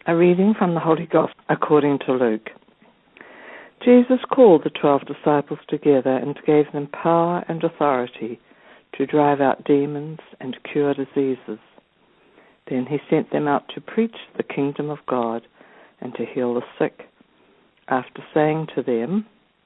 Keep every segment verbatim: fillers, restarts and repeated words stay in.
A reading from the Holy Gospel according to Luke. Jesus called the twelve disciples together and gave them power and authority to drive out demons and cure diseases. Then he sent them out to preach the kingdom of God and to heal the sick, after saying to them,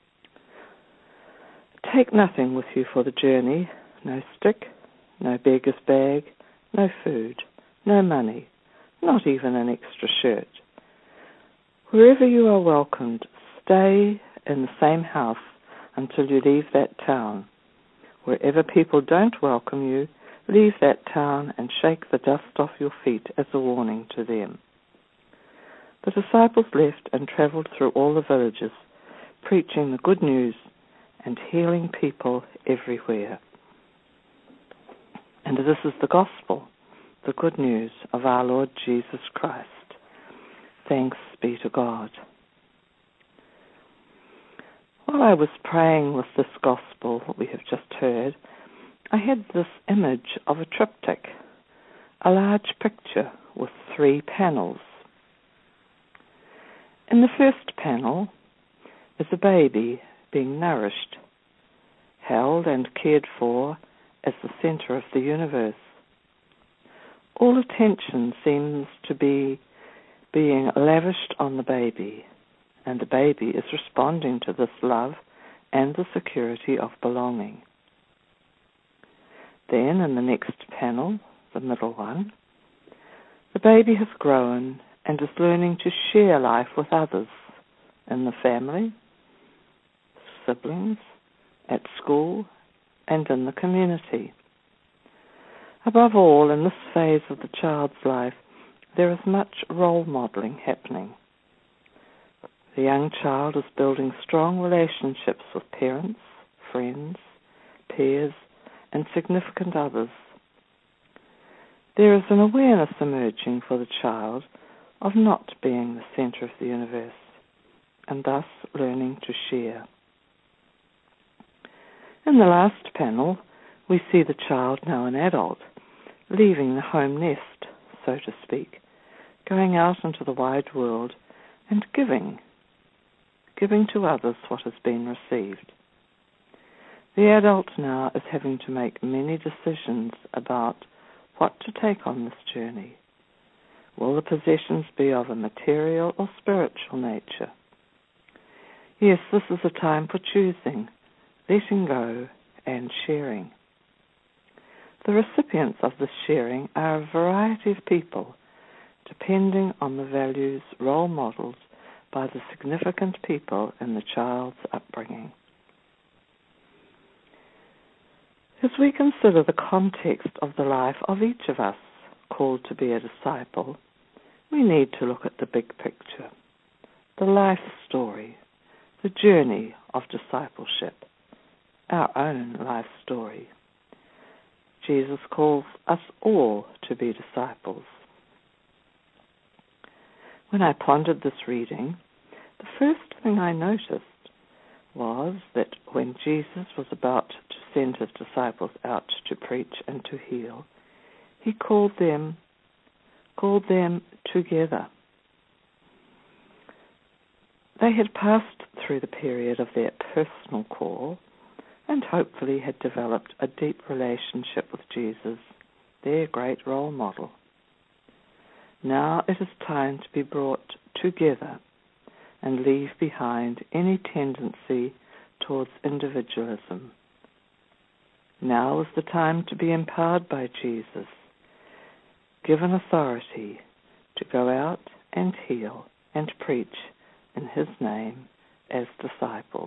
"Take nothing with you for the journey, no stick, no beggar's bag, no food, no money, not even an extra shirt. Wherever you are welcomed, stay in the same house until you leave that town. Wherever people don't welcome you, leave that town and shake the dust off your feet as a warning to them." The disciples left and traveled through all the villages, preaching the good news and healing people everywhere. And this is the gospel, the good news of our Lord Jesus Christ. Thanks be to God. While I was praying with this gospel that we have just heard, I had this image of a triptych, a large picture with three panels. In the first panel is a baby being nourished, held and cared for as the center of the universe. All attention seems to be being lavished on the baby, and the baby is responding to this love and the security of belonging. Then, in the next panel, the middle one, the baby has grown and is learning to share life with others in the family, siblings, at school, and in the community. Above all, in this phase of the child's life, there is much role modeling happening. The young child is building strong relationships with parents, friends, peers, and significant others. There is an awareness emerging for the child of not being the center of the universe, and thus learning to share. In the last panel, we see the child, now an adult, leaving the home nest, so to speak, going out into the wide world and giving, giving to others what has been received. The adult now is having to make many decisions about what to take on this journey. Will the possessions be of a material or spiritual nature? Yes, this is a time for choosing, letting go, and sharing. The recipients of this sharing are a variety of people, depending on the values role modeled by the significant people in the child's upbringing. As we consider the context of the life of each of us called to be a disciple, we need to look at the big picture, the life story, the journey of discipleship, our own life story. Jesus calls us all to be disciples. When I pondered this reading, the first thing I noticed was that when Jesus was about to send his disciples out to preach and to heal, he called them, called them together. They had passed through the period of their personal call and hopefully had developed a deep relationship with Jesus, their great role model. Now it is time to be brought together and leave behind any tendency towards individualism. Now is the time to be empowered by Jesus, given authority to go out and heal and preach in his name as disciples.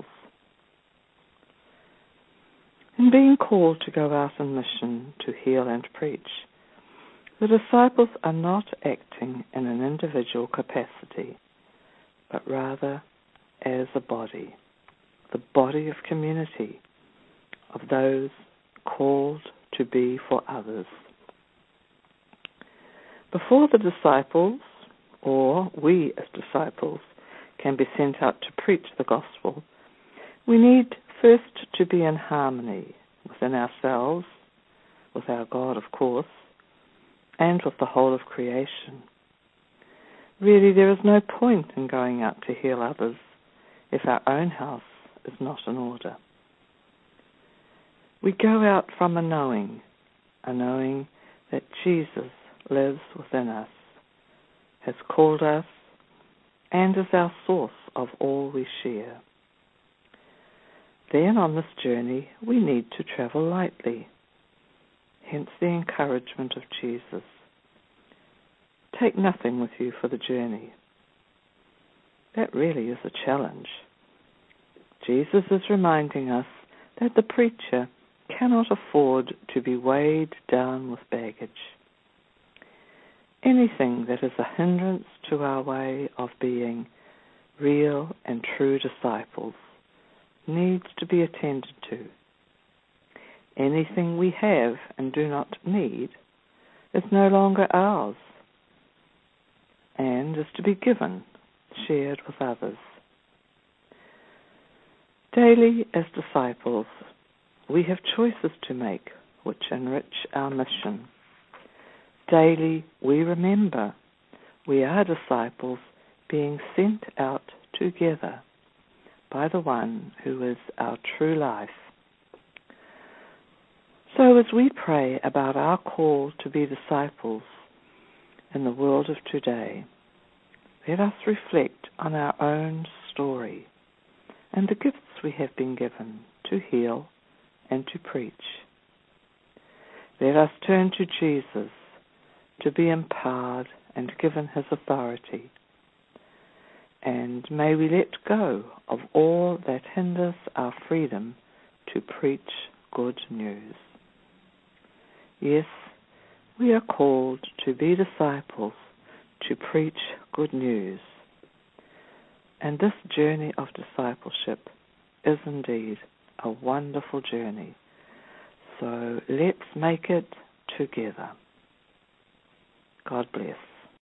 In being called to go out on mission to heal and preach, the disciples are not acting in an individual capacity, but rather as a body, the body of community, of those called to be for others. Before the disciples, or we as disciples, can be sent out to preach the gospel, we need first to be in harmony within ourselves, with our God, of course, and with the whole of creation. Really, there is no point in going out to heal others if our own house is not in order. We go out from a knowing, a knowing that Jesus lives within us, has called us, and is our source of all we share. Then on this journey we need to travel lightly, hence the encouragement of Jesus. Take nothing with you for the journey. That really is a challenge. Jesus is reminding us that the preacher cannot afford to be weighed down with baggage. Anything that is a hindrance to our way of being real and true disciples needs to be attended to. Anything we have and do not need is no longer ours and is to be given, shared with others. Daily, as disciples, we have choices to make which enrich our mission. Daily, we remember we are disciples being sent out together by the one who is our true life. So as we pray about our call to be disciples in the world of today, let us reflect on our own story and the gifts we have been given to heal and to preach. Let us turn to Jesus to be empowered and given his authority. And may we let go of all that hinders our freedom to preach good news. Yes, we are called to be disciples, to preach good news. And this journey of discipleship is indeed a wonderful journey. So let's make it together. God bless.